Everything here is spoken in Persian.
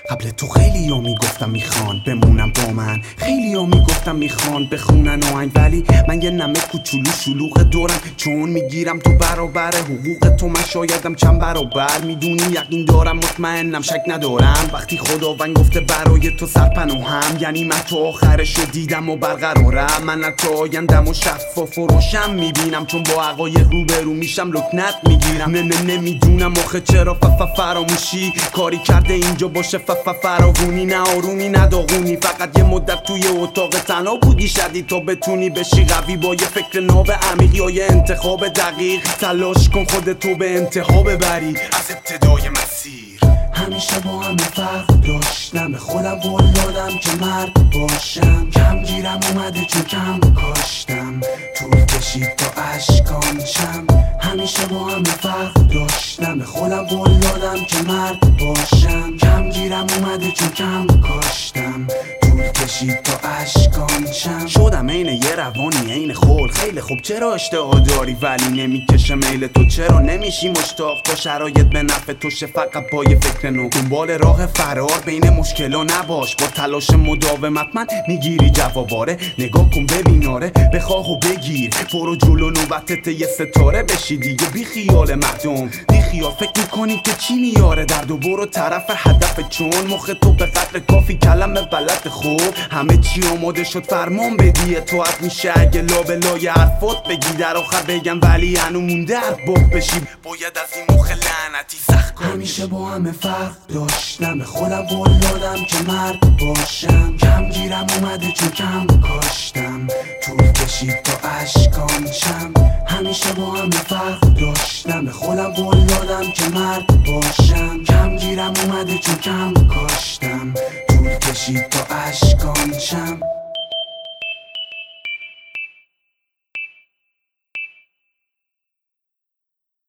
قبل تو خیلی ها میگفتم میخوان بمونم با من، خیلی ها میگفتم میخوان بخونن آهنگ، ولی من یه نمه کوچولو شلوغ دورم، چون میگیرم تو برابر حقوق تو، من شایدم چند برابر میدونی، یقین دارم مطمئنم شک ندارم، وقتی خداوند گفته برای تو سرپناهم، یعنی من تو آخرشو دیدم و برقرارم، من تو آیندم و شفاف و روشن میبینم، چون با حقایق روبرو میشم لکنت میگیرم. نمیدونم آخه چرا فراموشی کاری کرده اینجا باشه فراغونی، نه آرومی نه داغونی، فقط یه مدت توی اتاق تنها بودی شدی تا بتونی بشی قوی، با یه فکر ناب عمیق یا یه انتخاب دقیق، تلاش کن خودتو به انتها ببری از ابتدای مسیر. همیشه با همه فرق داشتم، به خودم قول دادم که مرد باشم، کم گیرم اومده چون کم کاشتم، طول کشید تا اشکام شم. همیشه با همه فرق داشتم، به خودم قول دادم که مرد باشم، کم گیرم اومده چون کم کاشتم، طول کشید تا اشکام شم. شدم عین یه روانی عین خول، خیلی خوب چرا اشتها داری ولی نمیکشه میل تو، چرا نمیشی مشتاق تا شرایط به نفع تو شه، فقط با یه فکر نو دنبال راه فرار بین مشکلا نباش، با تلاش مداومت من میگیری جواباره، نگاه کن ببین آره بخواه و بگیر، برو جلو نوبتت یه ستاره بشی دیگه، بی خیال مردم بی خیال فکر میکنی که چی میاره درد، و برو طرف هدف، چون مخ تو به قدر کافی کلمه بلد خوب، همه چی آماده شد فرمان بدی تو، حد میشه اگه لابلای حرفات بگی، در آخر بگم ولی هنو مونده بخ بشی، باید از این مخ لعنتی سخت کنی. همیشه با همه فرق داشتم، به خودم قول دادم که مرد باشم، کم گیرم اومده چون کم کاشتم، طول کشید تا اشکام شم. همیشه با همه فرق داشتم، به خودم قول دادم که مرد باشم، کم گیرم اومده چون کم کاشتم، طول کشید تا اشکام شم.